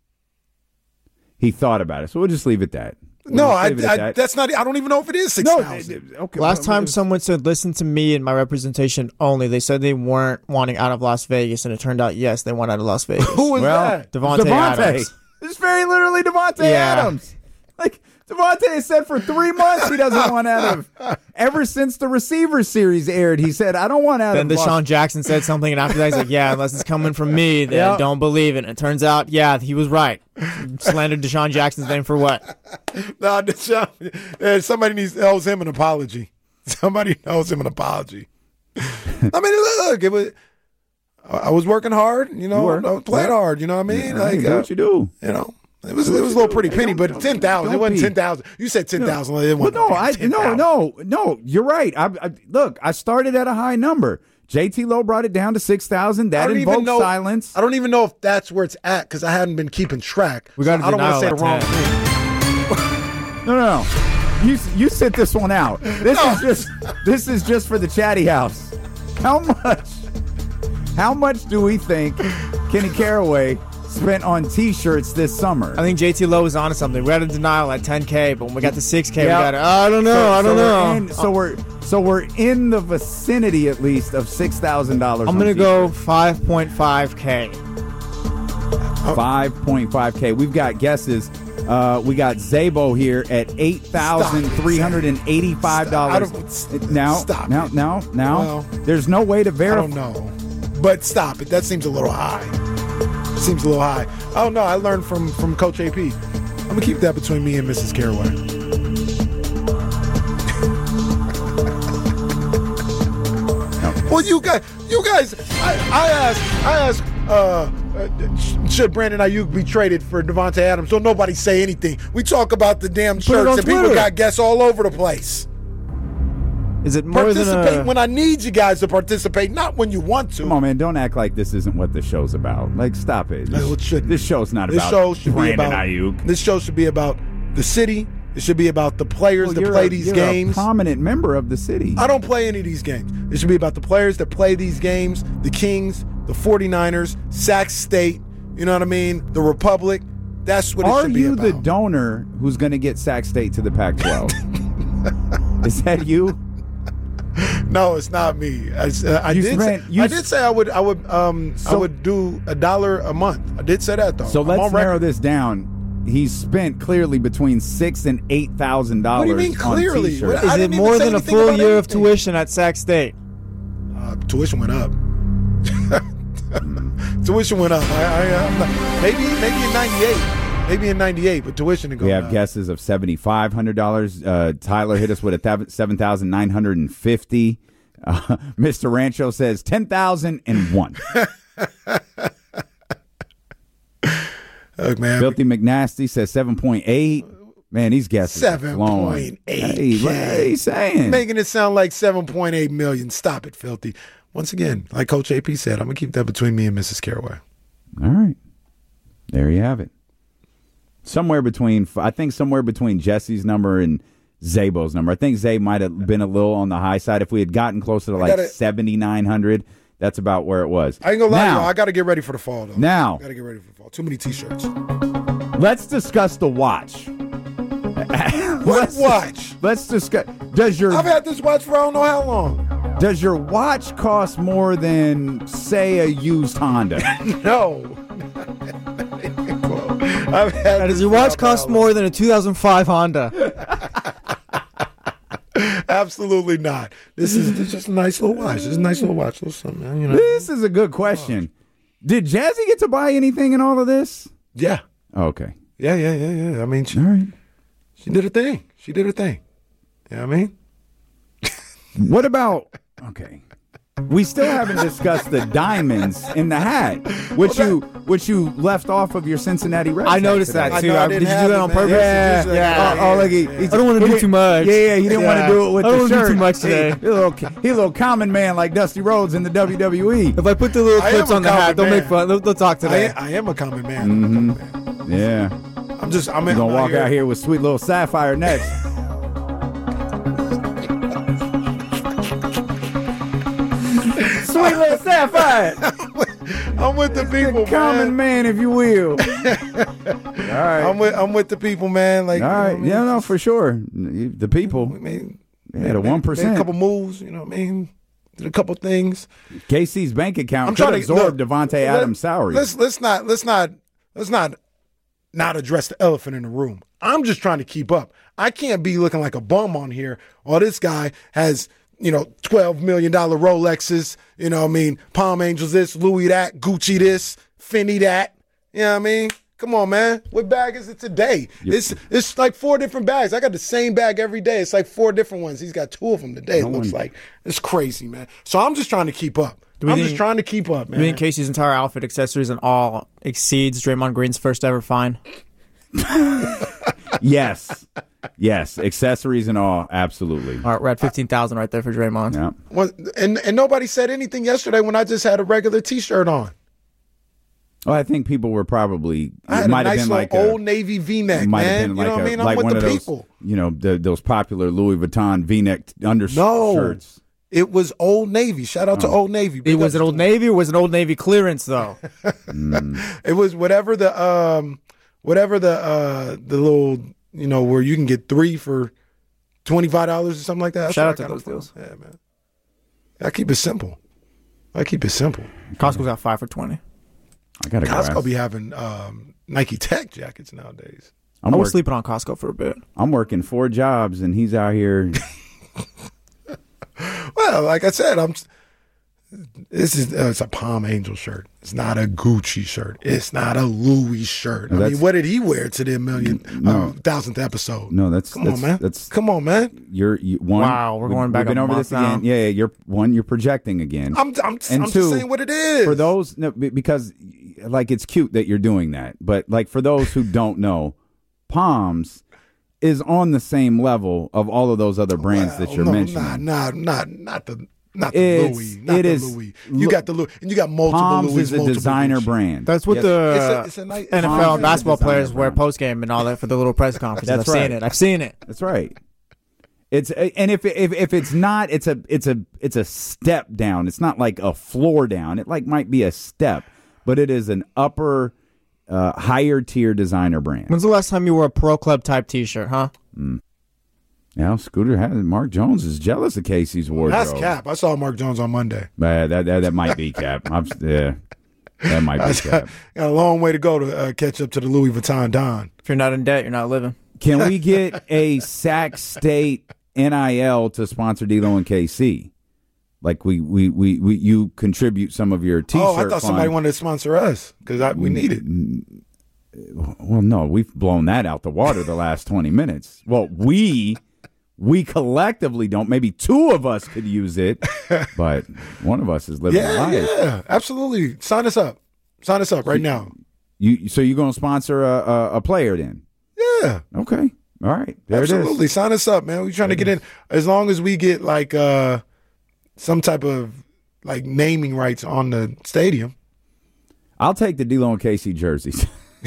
He thought about it, so we'll just leave it that. We'll No, just I, leave it at I that. that's not. I don't even know if it is six No, thousand. okay. Last well, time well, someone said, listen to me and my representation only, they said they weren't wanting out of Las Vegas, and it turned out, yes, they want out of Las Vegas. Who was well, that? Devontae Adams. It's very literally Devontae Yeah. Adams. Like Devontae has said for three months he doesn't want out of. Ever since the Receivers series aired, he said, "I don't want out Then of." Deshaun Jackson said something, and after that, he's like, yeah, unless it's coming from me, then Yeah. don't believe it. And it turns out, yeah, he was right. Slandered Deshaun Jackson's name for what? No, Deshaun, uh, somebody needs owes him an apology. Somebody owes him an apology. I mean, look, it was. I was working hard, you know, You were. I was playing Yeah. hard, you know what I mean? Yeah, like, do uh, what you do. you know, It was it was a little pretty penny, but ten thousand. It wasn't be- ten thousand. You said ten thousand. It Well, wasn't no, I ten no thousand. no no. You're right. I, I look. I started at a high number. J T Lowe brought it down to six thousand. I That don't even invoked know- silence. I don't even know if that's where it's at because I hadn't been keeping track. We got So I don't want to say the denial wrong at thing. No, no, no. You you sit this one out. This No. is just this is just for the chatty house. How much? How much do we think Kenny Caraway spent on T-shirts this summer? I think J T Lowe was onto something. We had a denial at ten K, but when we got to six K, Yeah. we got it. I don't know. So- I don't so know. We're in, so we're so we're in the vicinity at least of six thousand dollars. I'm gonna go five point five K. five point five K. We've got guesses. Uh, we got Zabo here at eight thousand three hundred and eighty-five dollars. Stop. Now, Stop now, it. now, now. Well, there's no way to I verify. don't know, but stop it. That seems a little high. Seems a little high. Oh no, I learned from from Coach A P. I'm gonna keep that between me and Missus Caraway. Well, you guys, you guys, I, I asked, I asked, uh, uh, should Brandon Ayuk be traded for Devontae Adams? Don't nobody say anything. We talk about the damn it shirts on and people Twitter. got guests all over the place. Is it more than Participate a? when I need you guys to participate, not when you want to. Come on, man. Don't act like this isn't what the show's about. Like, stop it. No, it shouldn't. This show's not This about show should be Brandon about Ayuk. This show should be about the city. It should be about the players Well, that you're play a- these you're games. a prominent member of the city. I don't play any of these games. It should be about the players that play these games, the Kings, the forty-niners, Sac State, you know what I mean? The Republic. That's what it Are should be you about. the donor who's going to get Sac State to the Pac twelve? Is that you? No, it's not me. I, uh, I You did. spent- say, you I s- did say I would. I would. Um, I So- would do a dollar a month. I did say that though. So I'm let's on narrow record. this down. He's spent clearly between six and eight thousand dollars. What do you mean clearly? On What- t-shirts. I Is it didn't even more say than a anything full about year of anything. tuition at Sac State? Uh, tuition went up. Tuition went up. I, I, I'm not, maybe maybe in ninety-eight. Maybe in ninety-eight, but tuition didn't go We have up. guesses of seventy five hundred dollars. Uh, Tyler hit us with a th- seven thousand nine hundred and fifty. Uh, Mister Rancho says ten thousand and one. Look, man. Filthy McNasty says seven point eight. Man, these guesses are Seven flowing. point eight. Hey, what are you saying? Making it sound like seven point eight million. Stop it, Filthy. Once again, like Coach A P said, I'm gonna keep that between me and Missus Caraway. All right, there you have it. Somewhere between, I think, somewhere between Jesse's number and Zabo's number. I think Zay might have been a little on the high side. If we had gotten closer to like gotta- seventy-nine hundred, that's about where it was. I ain't gonna lie, now, y'all. I gotta get ready for the fall, though. Now. I gotta get ready for the fall. Too many T-shirts. Let's discuss the watch. What watch? Let's discuss. Does your I've had this watch for I don't know how long. does your watch cost more than, say, a used Honda? No. I've had Does this your for watch how cost long. more than a two thousand five Honda? Absolutely not. This is, this is just a nice little watch. This is a nice little watch. Little something, man, you know. This is a good question. Did Jazzy get to buy anything in all of this? Yeah. Okay. Yeah, yeah, yeah, yeah. I mean, she, All right. she did her thing. She did her thing. You know what I mean? What about, okay. We still haven't discussed the diamonds in the hat, which you which you left off of your Cincinnati Reds. I hat noticed today. that I too. know, I I- didn't Did you have do that it, on man. purpose? This is just Yeah, like- yeah. Oh, look, he, yeah. he's- I don't wanna he do didn't- too much. Yeah, yeah, he didn't want Yeah. to do it with I don't the wanna do shirt. too much today. He, he's, a little, he's a little common man like Dusty Rhodes in the W W E. If I put the little I clips am a on the hat, common they'll make man. fun. They'll, they'll talk I, today. I am a common man. Mm-hmm. Yeah. I'm just, I'm, He's I'm going to walk out here with sweet little Sapphire next. Sweet little Sapphire. I'm with the people, Common man. man, if you will. All right. I'm with, I'm with the people, man. Like, All you know right. what I mean? Yeah, no, for sure. The people. I mean, Yeah, the made- one Made a percent. couple moves, you know what I mean? Did a couple things. K C's bank account I'm could trying to absorb look, Devontae let- Adams' salary. Let's let's not let's not let's not not address the elephant in the room. I'm just trying to keep up. I can't be looking like a bum on here. Oh, this guy has, you know, twelve million dollar Rolexes, you know what I mean, Palm Angels this, Louis that, Gucci this, Fendi that. You know what I mean? Come on, man. What bag is it today? Yep. It's it's like four different bags. I got the same bag every day. It's like four different ones. He's got two of them today, it No looks one- like. It's crazy, man. So I'm just trying to keep up. we I'm think- just trying to keep up, I man. mean, Casey's entire outfit, accessories, and all exceeds Draymond Green's first ever fine. Yes. Yes. Accessories and all. Absolutely. All right, we're at fifteen thousand right there for Draymond. Yeah. Well, and and nobody said anything yesterday when I just had a regular T-shirt on. Well, I think people were probably. I had it might a have nice been like little a, Old Navy V-neck, might have man. been You like know what a- I mean? I'm like with one the of those, people. You know, the, those popular Louis Vuitton V-neck undershirts. No. It was Old Navy. Shout out to Oh. Old Navy. It Big was ups an Old to- Navy or was it an Old Navy clearance, though? It was whatever the um whatever the uh the little, you know, where you can get three for twenty-five dollars or something like that. That's Shout what out to I got those it for. deals. Yeah, man. I keep it simple. I keep it simple. Costco's got five for twenty. I got to go. Costco ask. be having um, Nike Tech jackets nowadays. I'm I was work- sleeping on Costco for a bit. I'm working four jobs, and he's out here. Well, like I said, I'm. This is uh, it's a Palm Angel shirt. It's not a Gucci shirt. It's not a Louis shirt. No, I mean, that's- what did he wear to the million No. um, thousandth episode? No, that's Come that's, on, man. That's Come on, man. you're you, one. Wow, we're we- going back We've been a over month this again. now. Yeah, yeah, you're one. You're projecting again. I'm I'm, And I'm two, just saying what it is. For those, no, be- because like it's cute that you're doing that, but like for those who don't know, Palms is on the same level of all of those other brands that Well, you're no, mentioning. Nah, nah, not not the not the It's- Louis. Not it the is- Louis. You got the Louis, and you got multiple Palms Louis. is a multiple designer Gucci. brand. That's what Yes. the It's a- it's a nice- N F L Palms is and basketball a designer players wear brand. post game and all that for the little press conferences. That's I've right. seen it. I've seen it. That's right. It's and if if if it's not, it's a it's a it's a step down. It's not like a floor down. It like might be a step, but it is an upper, uh, higher tier designer brand. When's the last time you wore a Pro Club type T-shirt? Huh? Now Scooter has Mark Jones is jealous of Casey's wardrobe. That's Cap. I saw Mark Jones on Monday. Uh, that, that that might be Cap. I'm, yeah, that might be Cap. Got a long way to go to uh, catch up to the Louis Vuitton Don. If you're not in debt, you're not living. Can we get a Sac State N I L to sponsor D-Lo and K C? Like we, we, we, we you contribute some of your T-shirt Oh, I thought fund. somebody wanted to sponsor us because we need it. Well, no, we've blown that out the water the last twenty minutes. Well, we we collectively don't. Maybe two of us could use it, but one of us is living Yeah, life. yeah, absolutely. Sign us up. Sign us up right now. You so you're going to sponsor a, a, a player then? Yeah, Okay, all right. There absolutely. it is. Sign us up, man. We're trying to get in as long as we get like uh, some type of like naming rights on the stadium. I'll take the D-Lo and K C jerseys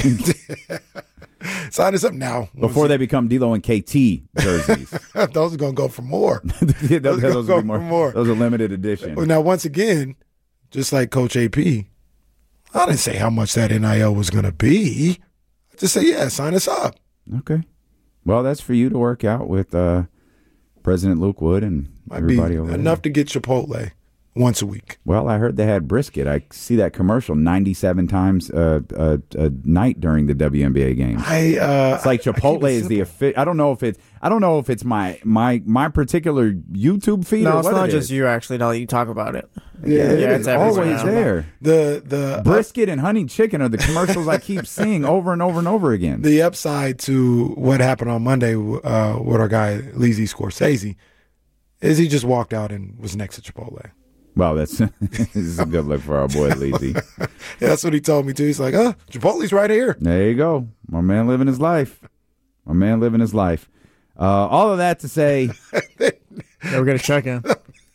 Sign us up now before they become D-Lo and K T jerseys. those are gonna go for more. those, Those those, go will be for more, more. those are limited edition. Well, now, once again, just like Coach A P, I didn't say how much that N I L was going to be. I just say, yeah, sign us up. Okay. Well, that's for you to work out with uh, President Luke Wood and Might everybody be over enough there. to get Chipotle once a week. Well, I heard they had brisket. I see that commercial ninety-seven times uh, a, a night during the W N B A games. I uh, It's like I- I keep Chipotle it is the simple. offi- I don't know if it's I don't know if it's my my my particular YouTube feed No, or it's what not it just is. you. Actually, now that you talk about it. Yeah, it yeah, is it's everywhere Always now. there. The the Brisket and honey chicken are the commercials I keep seeing over and over and over again. the upside to what happened on Monday uh, with our guy Lizzie Scorsese is he just walked out and was next to Chipotle. Well, that's this is a good look for our boy Leezy. Yeah, that's what he told me too. He's like, "Uh, Chipotle's right here." There you go. My man living his life. My man living his life. Uh, all of that to say, Yeah, we're gonna check in.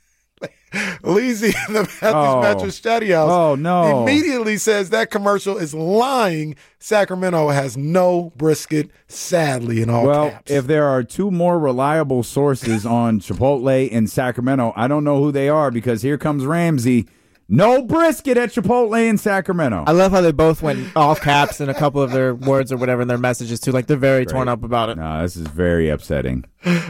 Lizzie in the Matthews Oh. Mattress Study House Oh, no. immediately says that commercial is lying. Sacramento has no brisket, sadly, in all well, caps. if there are two more reliable sources on Chipotle in Sacramento, I don't know who they are because here comes Ramsey. No brisket at Chipotle in Sacramento. I love how they both went off caps in a couple of their words or whatever in their messages too. Like they're very torn up about it. No, this is very upsetting.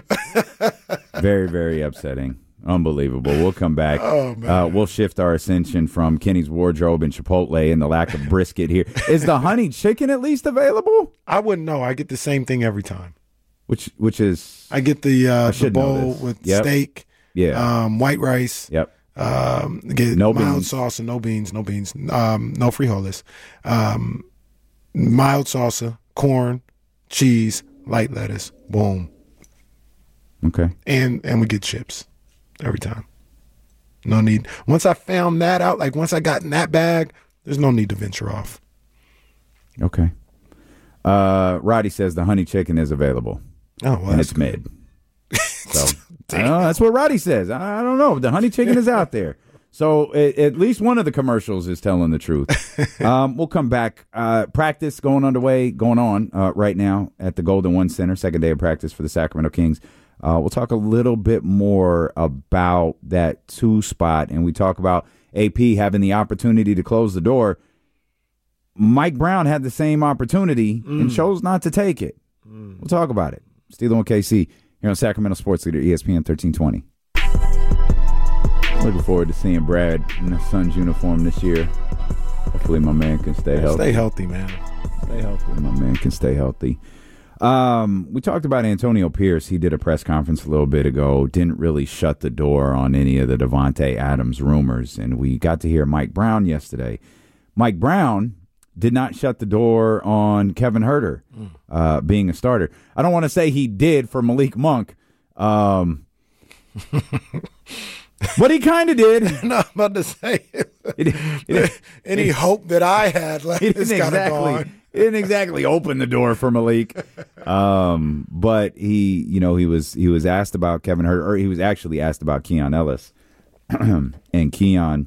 very, very upsetting. Unbelievable. We'll come back. Oh, man. Uh, we'll shift our attention from Kenny's wardrobe and Chipotle and the lack of brisket here. Is the honey chicken at least available? I wouldn't know. I get the same thing every time. Which, which is I get the uh, the should know bowl this. with Yep. steak, yeah. um, white rice, Yep. um, get No mild beans. salsa, no beans, no beans, um, no frijoles, um, mild salsa, corn, cheese, light lettuce, boom, Okay. and and we get chips every time. No need. Once I found that out, like once I got in that bag, there's no need to venture off. Okay. Uh, Roddy says the honey chicken is available. Oh, well, and it's mid. So I don't know, that's what Roddy says. I, I don't know. The honey chicken is out there. So it, at least one of the commercials is telling the truth. Um, we'll come back. Uh, practice going underway, going on uh, right now at the Golden One Center, second day of practice for the Sacramento Kings. Uh, we'll talk a little bit more about that two spot, and we talk about A P having the opportunity to close the door. Mike Brown had the same opportunity mm. and chose not to take it. Mm. We'll talk about it. Steeler with K C here on Sacramento Sports Leader, E S P N thirteen twenty. Looking forward to seeing Brad in the Suns uniform this year. Hopefully my man can stay yeah, healthy. Stay healthy, man. Stay healthy. My man can stay healthy. Um, we talked about Antonio Pierce. He did a press conference a little bit ago. Didn't really shut the door on any of the Davante Adams rumors. And we got to hear Mike Brown yesterday. Mike Brown did not shut the door on Kevin Huerter mm. uh, being a starter. I don't want to say he did for Malik Monk. Um But he kind of did. No, I'm about to say it, it, it, any it, hope that I had left is kind of gone. He didn't exactly open the door for Malik, um, but he, you know, he was he was asked about Kevin Huerter, or he was actually asked about Keon Ellis, and Keon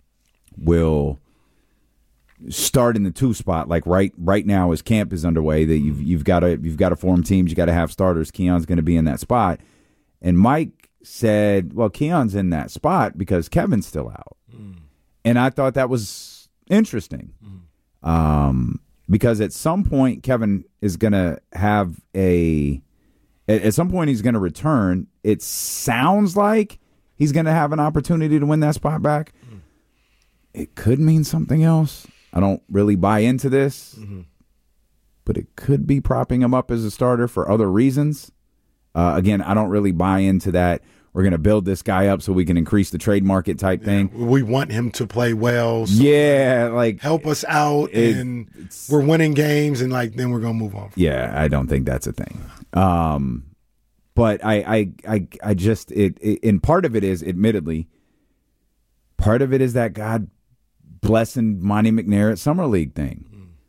will start in the two spot. Like right right now, as camp is underway, that you've you've got to you've got to form teams, you got to have starters. Keon's going to be in that spot, and Mike said, well, Keon's in that spot because Kevin's still out. Mm. And I thought that was interesting. Mm. Um, because at some point, Kevin is going to have a – at some point he's going to return. It sounds like he's going to have an opportunity to win that spot back. Mm. It could mean something else. I don't really buy into this. Mm-hmm. But it could be propping him up as a starter for other reasons. Uh, again, I don't really buy into that. We're going to build this guy up so we can increase the trade market type thing. Yeah, we want him to play well. So yeah, like help us out, it, and we're winning games, and like then we're going to move on. Yeah, I don't think that's a thing. Um, but I, I, I, I just it, it. And part of it is, admittedly, part of it is that God blessing Monty McNair at Summer League thing.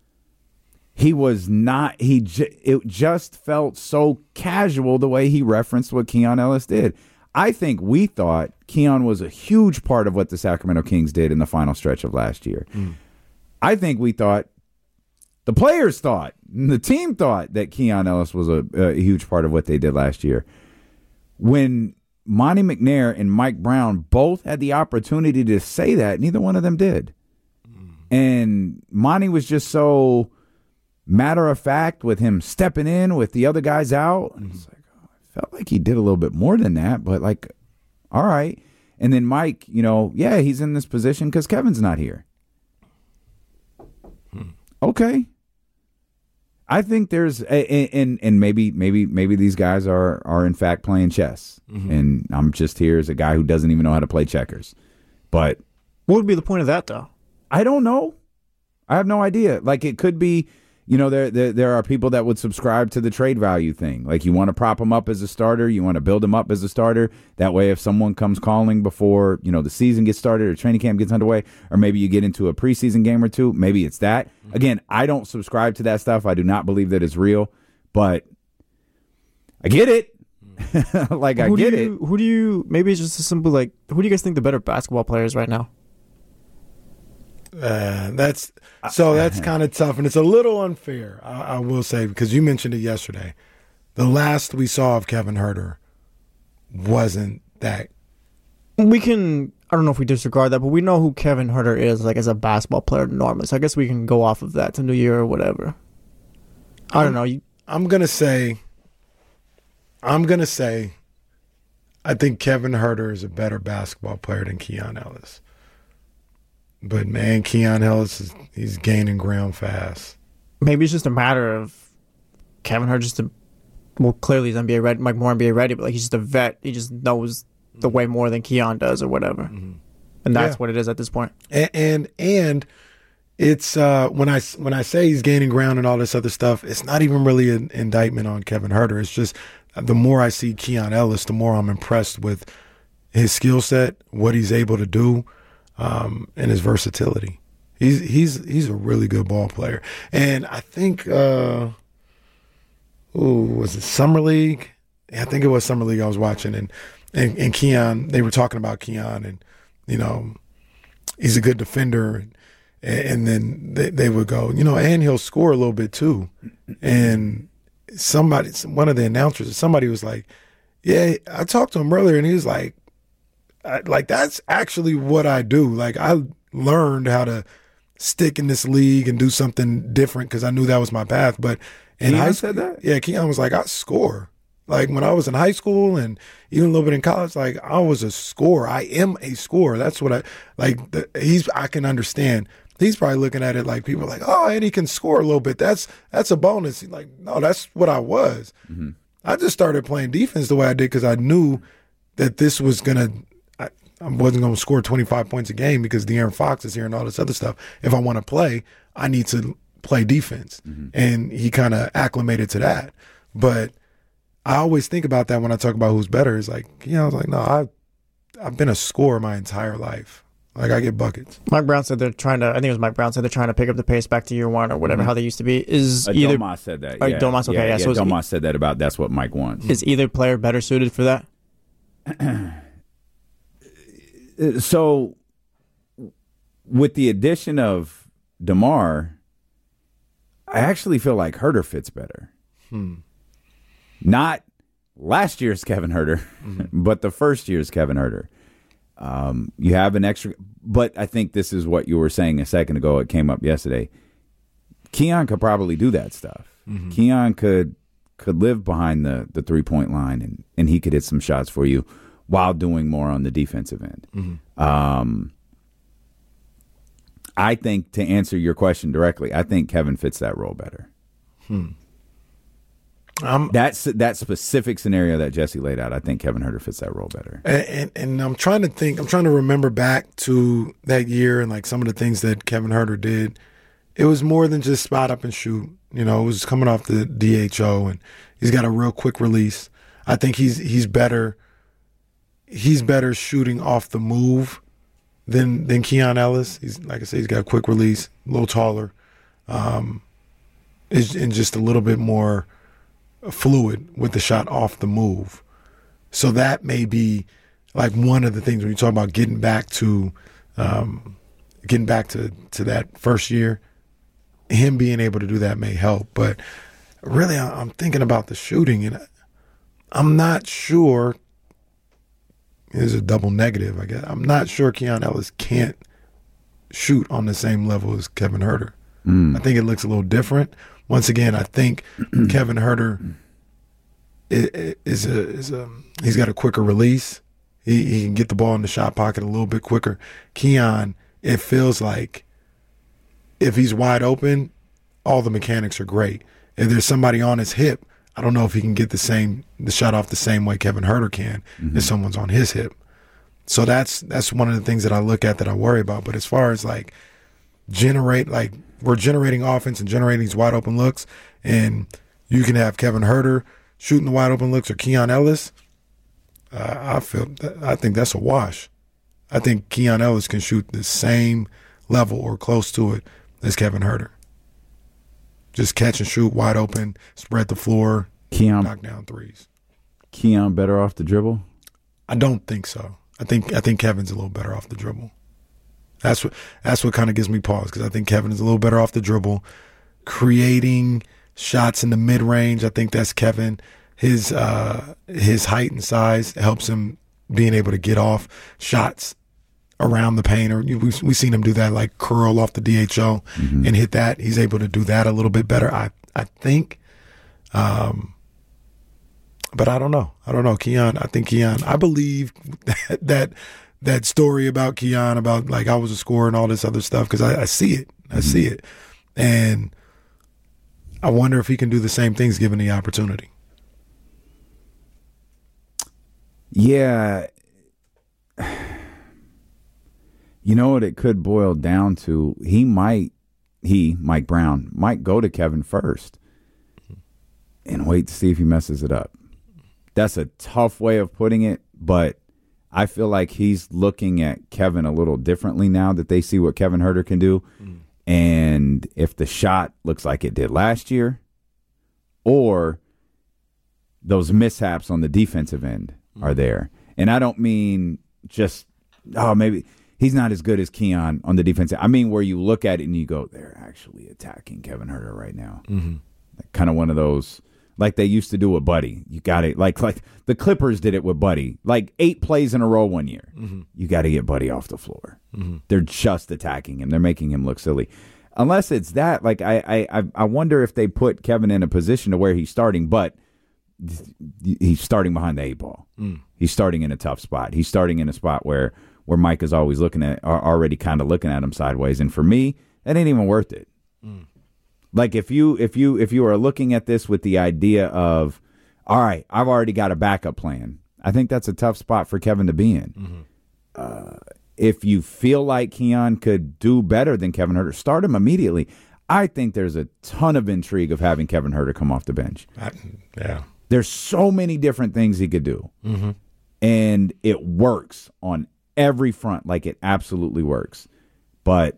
He was not, he j- it just felt so casual the way he referenced what Keon Ellis did. I think we thought Keon was a huge part of what the Sacramento Kings did in the final stretch of last year. Mm. I think we thought, the players thought, the team thought that Keon Ellis was a, a huge part of what they did last year. When Monty McNair and Mike Brown both had the opportunity to say that, neither one of them did. Mm. And Monty was just so matter of fact with him stepping in with the other guys out. And it's like, oh, I felt like he did a little bit more than that, but like, all right. And then Mike, you know, yeah, he's in this position because Kevin's not here. Hmm. Okay. I think there's a, and and maybe maybe maybe these guys are are in fact playing chess, mm-hmm. and I'm just here as a guy who doesn't even know how to play checkers. But what would be the point of that, though? I don't know. I have no idea. Like it could be. You know, there, there there are people that would subscribe to the trade value thing. Like you want to prop him up as a starter. You want to build him up as a starter. That way, if someone comes calling before, you know, the season gets started or training camp gets underway, or maybe you get into a preseason game or two, maybe it's that. Again, I don't subscribe to that stuff. I do not believe that it's real, but I get it. like, who I get you, it. Who do you, maybe it's just a simple, like, who do you guys think the better basketball player is right now? Uh, that's so that's kind of tough, and it's a little unfair, I, I will say, because you mentioned it yesterday. The last we saw of Kevin Huerter wasn't that. We can, I don't know if we disregard that, but we know who Kevin Huerter is, like as a basketball player normally. So I guess we can go off of that to New Year or whatever. I don't I'm, know. You, I'm gonna say. I'm gonna say. I think Kevin Huerter is a better basketball player than Keon Ellis. But, man, Keon Ellis, is, he's gaining ground fast. Maybe it's just a matter of Kevin Huerter just a, well, clearly he's N B A ready, like more N B A ready, but like he's just a vet. He just knows the way more than Keon does or whatever. Mm-hmm. And that's yeah. what it is at this point. And and, and it's uh, when I when I say he's gaining ground and all this other stuff, it's not even really an indictment on Kevin Huerter. It's just the more I see Keon Ellis, the more I'm impressed with his skill set, what he's able to do. Um, and his versatility. He's he's he's a really good ball player, and I think, uh, ooh, was it Summer League? Yeah, I think it was Summer League I was watching, and and, and Keon, they were talking about Keon, and you know, he's a good defender, and and then they, they would go, you know, and he'll score a little bit too, and somebody, one of the announcers, somebody was like, yeah, I talked to him earlier, and he was like, I, like that's actually what I do. Like I learned how to stick in this league and do something different because I knew that was my path. But in Keon high said school, that? yeah, Keon was like, I score. Like when I was in high school and even a little bit in college, like I was a scorer. I am a scorer. That's what I like. The, he's I can understand. He's probably looking at it like people are like, oh, and he can score a little bit. That's that's a bonus. He's like, no, that's what I was. Mm-hmm. I just started playing defense the way I did because I knew that this was gonna. I, I wasn't gonna score twenty-five points a game because De'Aaron Fox is here and all this other stuff. If I want to play, I need to play defense, mm-hmm. and he kind of acclimated to that. But I always think about that when I talk about who's better. It's like, you know, I was like, no, I I've been a scorer my entire life. Like I get buckets. Mike Brown said they're trying to. I think it was Mike Brown said they're trying to pick up the pace back to year one or whatever. Mm-hmm. How they used to be is Uh, either. Domas said that. Oh, Yeah. Domas, okay, yeah, yeah. yeah So is, Domas said that about that's what Mike wants. is either player better suited for that? So, with the addition of DeMar, I actually feel like Herter fits better. Hmm. Not last year's Kevin Herter, Mm-hmm. but the first year's Kevin Herter. Um, you have an extra, but I think this is what you were saying a second ago. It came up yesterday. Keon could probably do that stuff. Mm-hmm. Keon could could live behind the, the three point line, and, and he could hit some shots for you while doing more on the defensive end. Mm-hmm. Um, I think to answer your question directly, I think Kevin fits that role better. Hmm. Um, That's that specific scenario that Jesse laid out. I think Kevin Herter fits that role better. And, and, and I'm trying to think, I'm trying to remember back to that year and like some of the things that Kevin Herter did. It was more than just spot up and shoot. You know, it was coming off the D H O and he's got a real quick release. I think he's he's better. He's better shooting off the move than than Keon Ellis. He's like I said, he's got a quick release, a little taller, um, is and just a little bit more fluid with the shot off the move. So that may be like one of the things when you talk about getting back to um, getting back to, to that first year, him being able to do that may help. But really, I'm thinking about the shooting, and I'm not sure. There's a double negative, I guess. I'm not sure Keon Ellis can't shoot on the same level as Kevin Herter. Mm. I think it looks a little different. Once again, I think Kevin Herter is a is a he's got a quicker release. He he can get the ball in the shot pocket a little bit quicker. Keon, it feels like if he's wide open, all the mechanics are great. If there's somebody on his hip, I don't know if he can get the same the shot off the same way Kevin Herter can mm-hmm. if someone's on his hip. So that's that's one of the things that I look at that I worry about. But as far as like generate like we're generating offense and generating these wide open looks, and you can have Kevin Herter shooting the wide open looks or Keon Ellis. Uh, I feel I think that's a wash. I think Keon Ellis can shoot the same level or close to it as Kevin Herter. Just catch and shoot wide open, spread the floor, Keon, knock down threes. Keon better off the dribble? I don't think so. I think I think Kevin's a little better off the dribble. That's what that's what kind of gives me pause because I think Kevin is a little better off the dribble, creating shots in the mid range. I think that's Kevin. His uh, his height and size helps him being able to get off shots around the paint. Or we've we seen him do that, like curl off the D H O mm-hmm. and hit that. He's able to do that a little bit better. I I think. Um, but I don't know. I don't know. Keon. I think Keon. I believe that. that that story about Keon, about like I was a scorer and all this other stuff, because I, I see it. I mm-hmm. see it. And I wonder if he can do the same things given the opportunity. Yeah. You know what it could boil down to? He might, he, Mike Brown, might go to Kevin first and wait to see if he messes it up. That's a tough way of putting it, but I feel like he's looking at Kevin a little differently now that they see what Kevin Huerter can do. Mm. And if the shot looks like it did last year, or those mishaps on the defensive end mm. are there. And I don't mean just, oh, maybe he's not as good as Keon on the defensive. I mean where you look at it and you go, they're actually attacking Kevin Huerter right now. Mm-hmm. Like, kind of one of those, like they used to do with Buddy. You got it. Like like the Clippers did it with Buddy. Like eight plays in a row one year. Mm-hmm. You got to get Buddy off the floor. Mm-hmm. They're just attacking him. They're making him look silly. Unless it's that, like I, I I wonder if they put Kevin in a position to where he's starting, but he's starting behind the eight ball. Mm. He's starting in a tough spot. He's starting in a spot where where Mike is always looking at, already kind of looking at him sideways. And for me, that ain't even worth it. Mm. Like if you if you if you are looking at this with the idea of, all right, I've already got a backup plan, I think that's a tough spot for Kevin to be in. Mm-hmm. Uh, if you feel like Keon could do better than Kevin Huerter, start him immediately. I think there's a ton of intrigue of having Kevin Huerter come off the bench. I, yeah. There's so many different things he could do. Mm-hmm. And it works on every front. Like, it absolutely works. But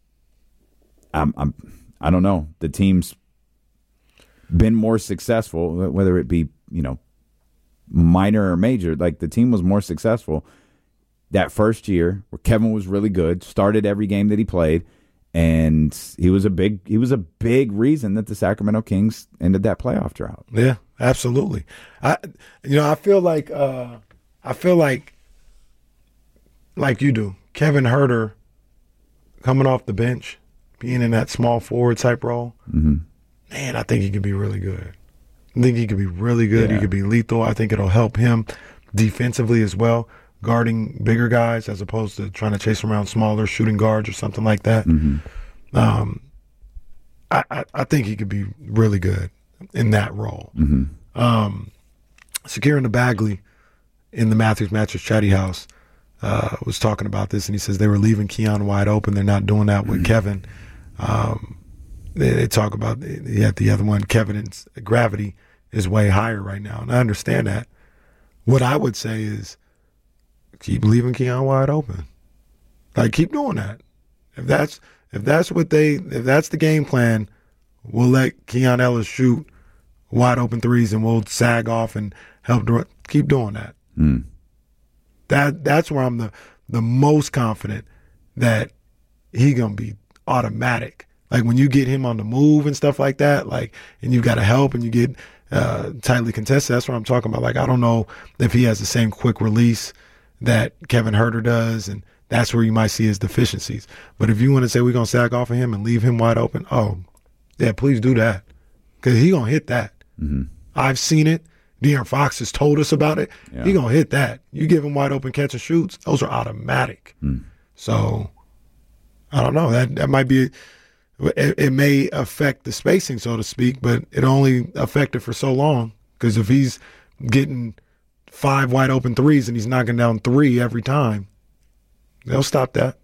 I'm, I'm, I don't know. The team's been more successful, whether it be, you know, minor or major. Like, the team was more successful that first year where Kevin was really good, started every game that he played, and he was a big he was a big reason that the Sacramento Kings ended that playoff drought. Yeah, absolutely. I you know, I feel like uh, I feel like like you do. Kevin Huerter coming off the bench, being in that small forward type role, mm-hmm. man, I think he could be really good. I think he could be really good. Yeah. He could be lethal. I think it'll help him defensively as well, guarding bigger guys as opposed to trying to chase around smaller shooting guards or something like that. Mm-hmm. Um, I, I, I think he could be really good in that role. Mm-hmm. Um, Sakira Bagley in the Matthews Matches Chatty House uh, was talking about this, and he says they were leaving Keon wide open. They're not doing that with mm-hmm. Kevin. Um, they, they talk about yeah, the other one, Kevin's gravity is way higher right now, and I understand that. What I would say is, keep leaving Keon wide open. Like, keep doing that. If that's if that's what they if that's the game plan, we'll let Keon Ellis shoot wide open threes and we'll sag off and help do it. Keep doing that. Mm. That that's where I'm the the most confident that he gonna be automatic. Like when you get him on the move and stuff like that, like and you've got to help and you get uh, tightly contested. That's what I'm talking about. Like I don't know if he has the same quick release that Kevin Huerter does, and that's where you might see his deficiencies. But if you want to say we're going to sag off of him and leave him wide open, oh, yeah, please do that. Because he going to hit that. Mm-hmm. I've seen it. De'Aaron Fox has told us about it. Yeah. He going to hit that. You give him wide open catch and shoots, those are automatic. Mm. So, I don't know. That that might be it, it may affect the spacing, so to speak, but it only affected for so long. Because if he's getting five wide open threes and he's knocking down three every time, they'll stop that.